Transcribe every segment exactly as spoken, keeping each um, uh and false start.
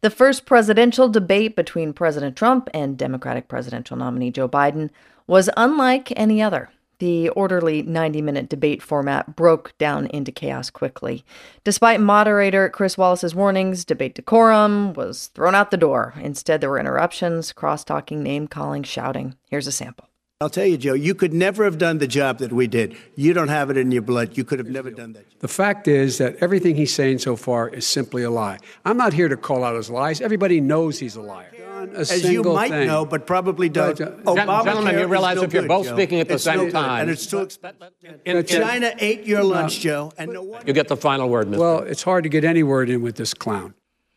The first presidential debate between President Trump and Democratic presidential nominee Joe Biden was unlike any other. The orderly ninety-minute debate format broke down into chaos quickly. Despite moderator Chris Wallace's warnings, debate decorum was thrown out the door. Instead, there were interruptions, cross-talking, name-calling, shouting. Here's a sample. I'll tell you, Joe, you could never have done the job that we did. You don't have it in your blood. You could have never done that. The fact is that everything he's saying so far is simply a lie. I'm not here to call out his lies. Everybody knows he's a liar. A As you might thing. know, but probably don't. No, Obamacare Gentlemen, you realize no if you're good, both Joe. speaking at the It's same no good, time. and it's too expensive. In, China ate your lunch, Joe, and no wonder. You get the final word, Mister Well, it's hard to get any word in with this clown.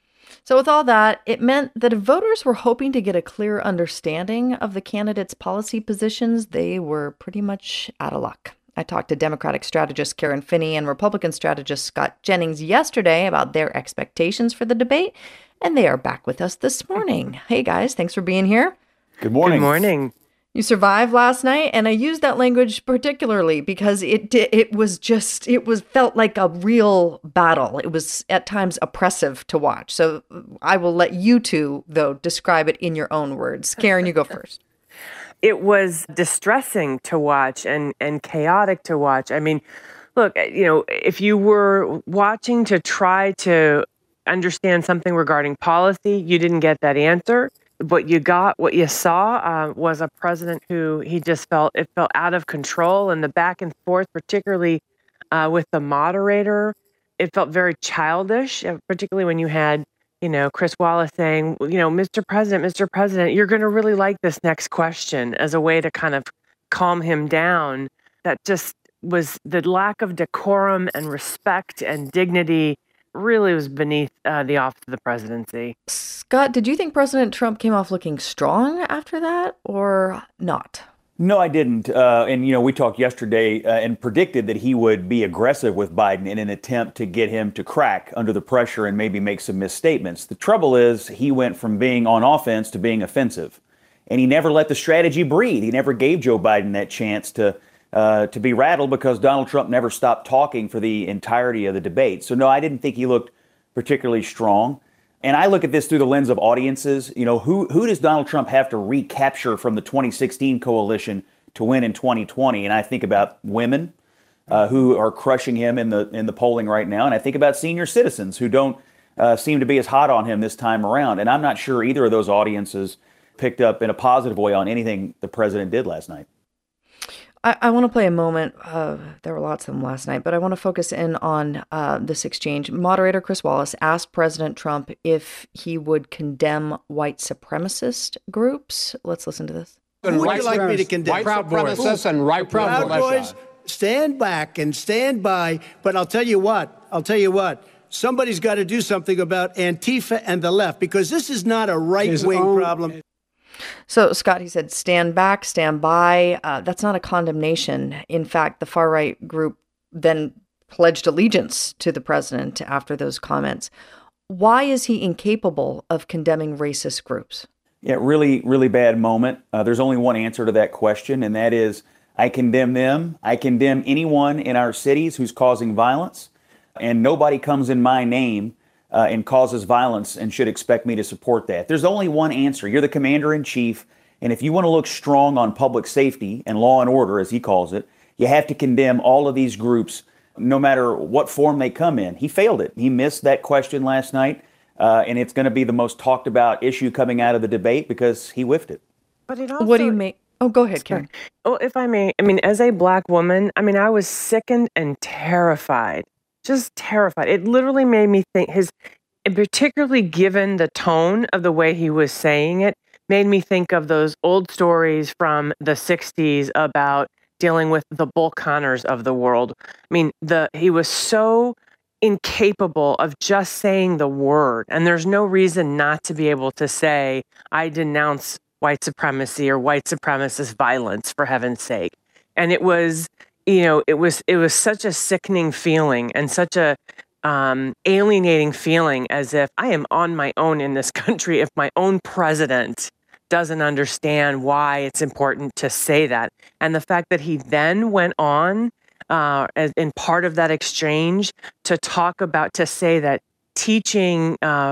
So with all that, it meant that if voters were hoping to get a clear understanding of the candidates' policy positions, they were pretty much out of luck. I talked to Democratic strategist Karen Finney and Republican strategist Scott Jennings yesterday about their expectations for the debate, and they are back with us this morning. Hey guys, thanks for being here. Good morning. Good morning. You survived last night, and I use that language particularly because it it was just, it was felt like a real battle. It was at times oppressive to watch. So I will let you two, though, describe it in your own words. Karen, you go first. It was distressing to watch and, and chaotic to watch. I mean, look, you know, if you were watching to try to understand something regarding policy, you didn't get that answer. What you got, what you saw uh, was a president who he just felt, it felt out of control, and the back and forth, particularly uh, with the moderator, it felt very childish, uh, particularly when you had, you know, Chris Wallace saying, you know, Mister President, Mister President, you're going to really like this next question, as a way to kind of calm him down. That just was the lack of decorum and respect and dignity really was beneath uh, the office of the presidency. Scott, did you think President Trump came off looking strong after that or not? No, I didn't. Uh, and, you know, we talked yesterday uh, and predicted that he would be aggressive with Biden in an attempt to get him to crack under the pressure and maybe make some misstatements. The trouble is he went from being on offense to being offensive, and he never let the strategy breathe. He never gave Joe Biden that chance to uh, to be rattled because Donald Trump never stopped talking for the entirety of the debate. So, no, I didn't think he looked particularly strong. And I look at this through the lens of audiences. You know, who who does Donald Trump have to recapture from the twenty sixteen coalition to win in twenty twenty? And I think about women uh, who are crushing him in the in the polling right now. And I think about senior citizens who don't uh, seem to be as hot on him this time around. And I'm not sure either of those audiences picked up in a positive way on anything the president did last night. I, I want to play a moment. Uh, there were lots of them last night, but I want to focus in on uh, this exchange. Moderator Chris Wallace asked President Trump if he would condemn white supremacist groups. Let's listen to this. Who would you like me to condemn? White supremacists and right Proud militia. Boys, stand back and stand by. But I'll tell you what, I'll tell you what. Somebody's got to do something about Antifa and the left, because this is not a right-wing own- problem. So, Scott, he said, stand back, stand by. Uh, that's not a condemnation. In fact, the far-right group then pledged allegiance to the president after those comments. Why is he incapable of condemning racist groups? Yeah, really, really bad moment. Uh, there's only one answer to that question, and that is I condemn them. I condemn anyone in our cities who's causing violence, and nobody comes in my name Uh, and causes violence and should expect me to support that. There's only one answer. You're the commander in chief. And if you want to look strong on public safety and law and order, as he calls it, you have to condemn all of these groups, no matter what form they come in. He failed it. He missed that question last night. Uh, and it's going to be the most talked about issue coming out of the debate because he whiffed it. But it also, What do you make? Oh, go ahead, Karen. Oh, if I may, I mean, as a black woman, I mean, I was sickened and terrified. Just terrified. It literally made me think his, and particularly given the tone of the way he was saying it, made me think of those old stories from the sixties about dealing with the Bull Connors of the world. I mean, the he was so incapable of just saying the word. And there's no reason not to be able to say, I denounce white supremacy or white supremacist violence, for heaven's sake. And it was, you know, it was it was such a sickening feeling and such a um, alienating feeling, as if I am on my own in this country if my own president doesn't understand why it's important to say that. And the fact that he then went on uh, as, in part of that exchange to talk about, to say that teaching uh,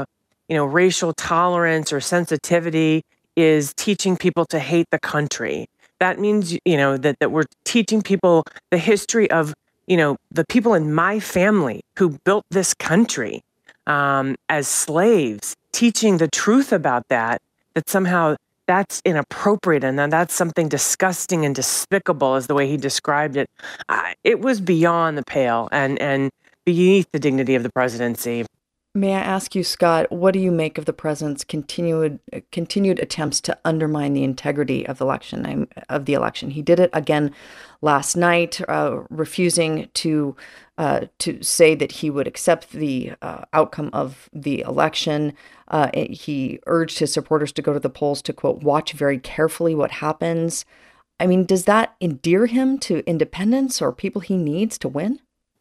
you know, racial tolerance or sensitivity is teaching people to hate the country. That means, you know, that, that we're teaching people the history of, you know, the people in my family who built this country um, as slaves, teaching the truth about that, that somehow that's inappropriate and then that's something disgusting and despicable is the way he described it. Uh, it was beyond the pale and, and beneath the dignity of the presidency. May I ask you, Scott, what do you make of the president's continued continued attempts to undermine the integrity of the election? Of the election, he did it again last night, uh, refusing to uh, to say that he would accept the uh, outcome of the election. Uh, he urged his supporters to go to the polls to, quote, watch very carefully what happens. I mean, does that endear him to independents or people he needs to win?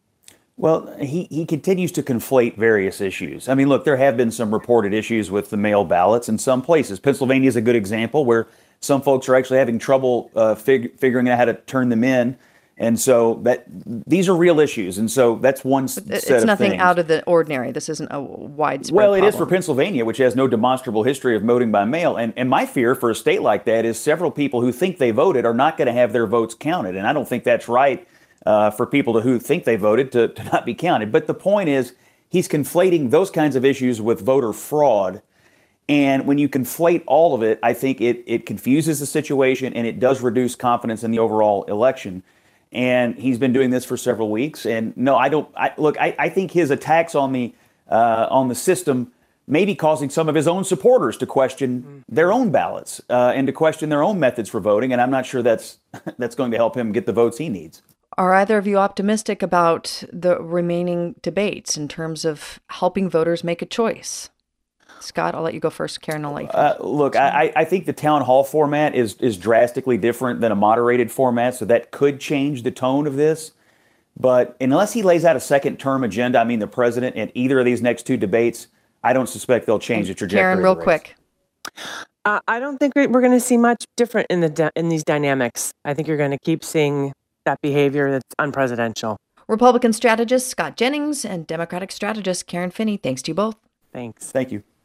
Well, he, he continues to conflate various issues. I mean, look, there have been some reported issues with the mail ballots in some places. Pennsylvania is a good example where some folks are actually having trouble uh, fig- figuring out how to turn them in. And so that these are real issues. And so that's one s- It's set of nothing things. out of the ordinary. This isn't a widespread Well, it problem. is for Pennsylvania, which has no demonstrable history of voting by mail. And, and my fear for a state like that is several people who think they voted are not going to have their votes counted. And I don't think that's right uh, for people to, who think they voted to, to not be counted. But the point is, he's conflating those kinds of issues with voter fraud. And when you conflate all of it, I think it, it confuses the situation and it does reduce confidence in the overall election. And he's been doing this for several weeks. And no, I don't. I, look, I, I think his attacks on the uh, on the system may be causing some of his own supporters to question mm-hmm. their own ballots uh, and to question their own methods for voting. And I'm not sure that's that's going to help him get the votes he needs. Are either of you optimistic about the remaining debates in terms of helping voters make a choice? Scott, I'll let you go first. Karen, I'll let you first. Uh, look, I, I think the town hall format is is drastically different than a moderated format, so that could change the tone of this. But unless he lays out a second term agenda, I mean, the president in either of these next two debates, I don't suspect they'll change the trajectory. Karen, of real the race. quick. Uh, I don't think we're going to see much different in the di- in these dynamics. I think you're going to keep seeing that behavior that's unpresidential. Republican strategist Scott Jennings and Democratic strategist Karen Finney. Thanks to you both. Thanks. Thank you.